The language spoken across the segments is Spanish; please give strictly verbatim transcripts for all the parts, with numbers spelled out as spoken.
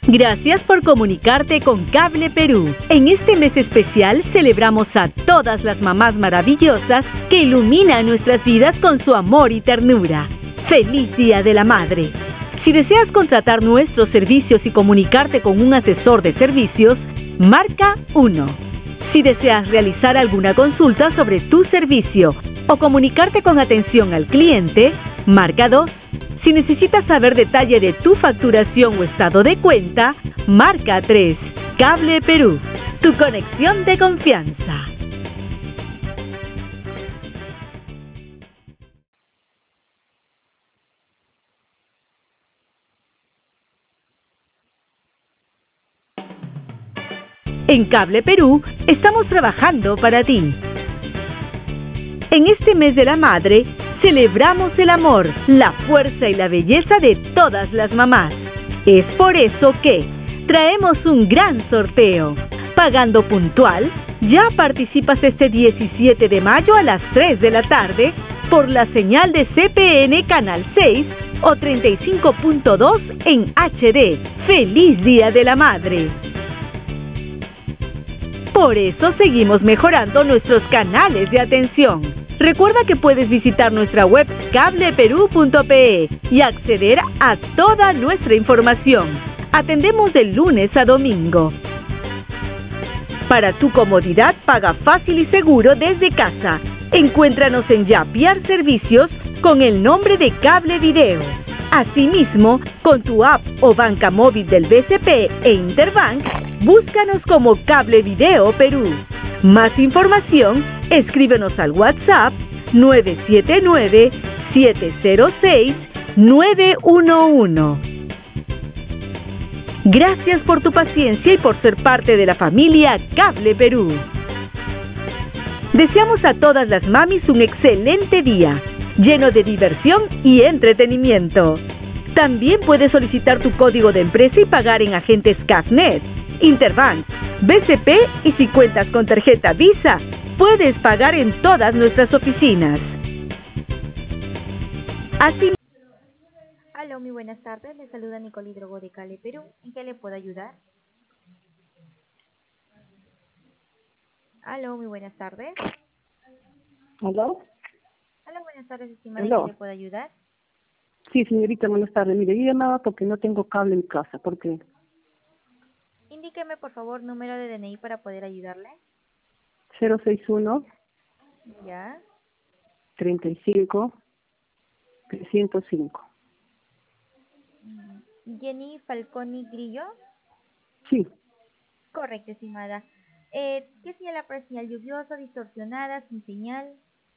Gracias por comunicarte con Cable Perú. En este mes especial celebramos a todas las mamás maravillosas que iluminan nuestras vidas con su amor y ternura. ¡Feliz Día de la Madre! Si deseas contratar nuestros servicios y comunicarte con un asesor de servicios, marca uno. Si deseas realizar alguna consulta sobre tu servicio o comunicarte con atención al cliente, marca dos. Si necesitas saber detalle de tu facturación o estado de cuenta, marca tres. Cable Perú, tu conexión de confianza. En Cable Perú estamos trabajando para ti. En este mes de la madre, celebramos el amor, la fuerza y la belleza de todas las mamás. Es por eso que traemos un gran sorteo. Pagando puntual, ya participas este diecisiete de mayo a las tres de la tarde por la señal de C P N Canal seis o treinta y cinco punto dos en H D. ¡Feliz Día de la Madre! Por eso seguimos mejorando nuestros canales de atención. Recuerda que puedes visitar nuestra web cable perú punto pe y acceder a toda nuestra información. Atendemos de lunes a domingo. Para tu comodidad, paga fácil y seguro desde casa. Encuéntranos en Yapiar Servicios con el nombre de Cable Video. Asimismo, con tu app o banca móvil del B C P e Interbank, búscanos como Cable Video Perú. Más información, escríbenos al WhatsApp nueve siete nueve, siete cero seis, nueve uno uno. Gracias por tu paciencia y por ser parte de la familia Cable Perú. Deseamos a todas las mamis un excelente día, lleno de diversión y entretenimiento. También puedes solicitar tu código de empresa y pagar en agentes Cafnet, Interbank, B C P y si cuentas con tarjeta Visa, puedes pagar en todas nuestras oficinas. Así. Aló, muy buenas tardes. Le saluda Nicole Hidrogo de Cable Perú. ¿En qué le puedo ayudar? Aló, muy buenas tardes. ¿Aló? Aló, buenas tardes, estimada. ¿En qué ¿Aló? le puedo ayudar? Sí, señorita, buenas tardes. Mire, yo llamaba porque no tengo cable en casa. ¿Por qué? Indíqueme, por favor, número de D N I para poder ayudarle. cero seis uno, Ya. treinta y cinco, trescientos cinco. Mm, Jenny Falconi Grillo. Sí. Correcto, estimada. Eh, ¿Qué señal aparece? ¿Señal lluviosa, distorsionada, sin señal?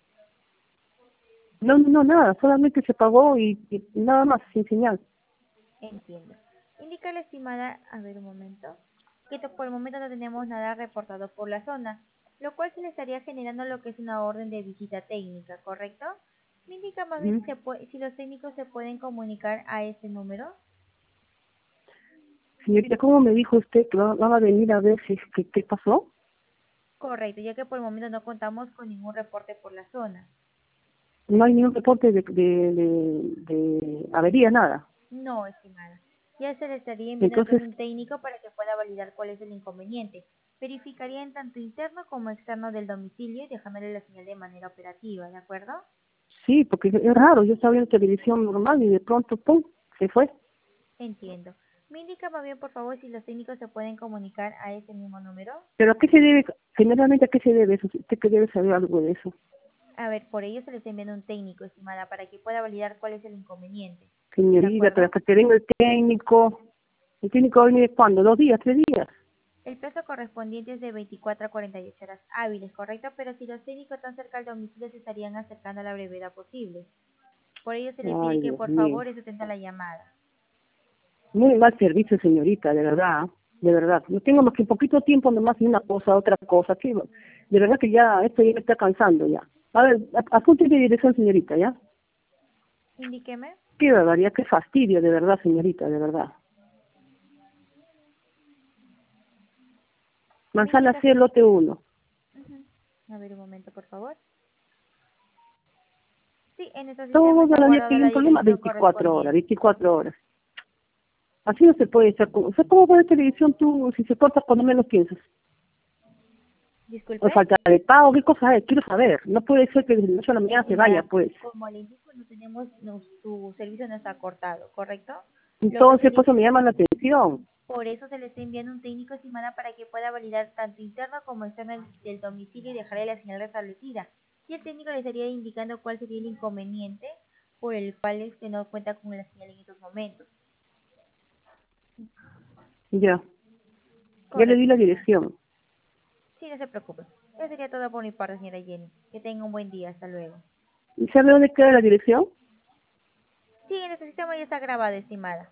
No, no, nada. Solamente se pagó y, y nada más, sin señal. Entiendo. Indícale, estimada, a ver un momento, que to- por el momento no tenemos nada reportado por la zona, lo cual se le estaría generando lo que es una orden de visita técnica, ¿correcto? Me indica más bien Ujú. si, se puede, si los técnicos se pueden comunicar a ese número. Señorita, ¿cómo me dijo usted que va- van a venir a ver si es que qué pasó? Correcto, ya que por el momento no contamos con ningún reporte por la zona. No hay ningún reporte de, de, de, de avería, nada. No, estimada. Ya se le estaría enviando lo que es Entonces, un técnico para que pueda validar cuál es el inconveniente. Verificaría en tanto interno como externo del domicilio y dejándole la señal de manera operativa, ¿de acuerdo? sí, porque es raro. Yo estaba viendo televisión normal y de pronto, ¡pum!, se fue. Entiendo. Me indica más bien, por favor, si los técnicos se pueden comunicar a ese mismo número. ¿Pero a qué se debe, generalmente a qué se debe eso? ¿Usted que debe saber algo de eso? A ver, por ello se les está enviando un técnico, estimada, para que pueda validar cuál es el inconveniente. ¿De Señorita, pero acuerdo? hasta que venga el técnico, el técnico va a venir ¿cuándo? ¿Dos días, tres días? El plazo correspondiente es de veinticuatro a cuarenta y ocho horas hábiles, ¿correcto? Pero si los técnicos están cerca del domicilio, se estarían acercando a la brevedad posible. Por ello se le pide Ay, que, Dios por mío. favor, esté atenta a la llamada. Muy mal servicio, señorita, de verdad, de verdad. No tengo más que un poquito tiempo nomás y una cosa, otra cosa. Que, de verdad que ya, esto ya me está cansando ya. A ver, a- apunte de dirección, señorita, ¿ya? Indíqueme. Qué barbaridad, qué fastidio, de verdad, señorita, de verdad. Me Manzana indica... C, lote uno. Ujú. A ver un momento, por favor. Sí, en nuestro sistema Todo se ha la día que guardado hay la un problema, dirección veinticuatro horas, correspondiente. veinticuatro horas. Así no se puede estar. O sea, ¿cómo ver televisión tú si se corta cuando menos piensas? Disculpe. O falta de pago, ¿qué cosa es? Quiero saber. No puede ser que desde las ocho de la mañana se vaya, pues. Como le indico, no tenemos, no, tu servicio no está cortado, ¿correcto? Entonces, por eso me llama la atención. Por eso se le está enviando un técnico estimada para que pueda validar tanto interno como externo del domicilio y dejarle la señal restablecida. Y el técnico le estaría indicando cuál sería el inconveniente por el cual este no cuenta con la señal en estos momentos. Ya. Correcto. Ya le di la dirección. Sí, no se preocupe. Eso sería todo por mi parte, señora Jenny. Que tenga un buen día. Hasta luego. ¿Y sabe dónde queda la dirección? Sí, en este sistema ya está grabado, estimada.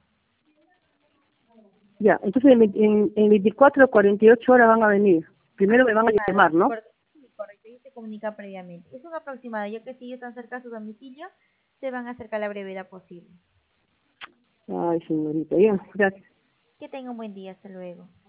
Ya, entonces en, en, en veinticuatro o cuarenta y ocho horas van a venir. Primero me van a llamar, ¿no? Correcto, sí, correcto. Y se comunica previamente. Es un aproximado, ya que si ellos están cerca de su domicilio, se van a acercar a la brevedad posible. Ay, señorita, bien, gracias. Que tenga un buen día. Hasta luego.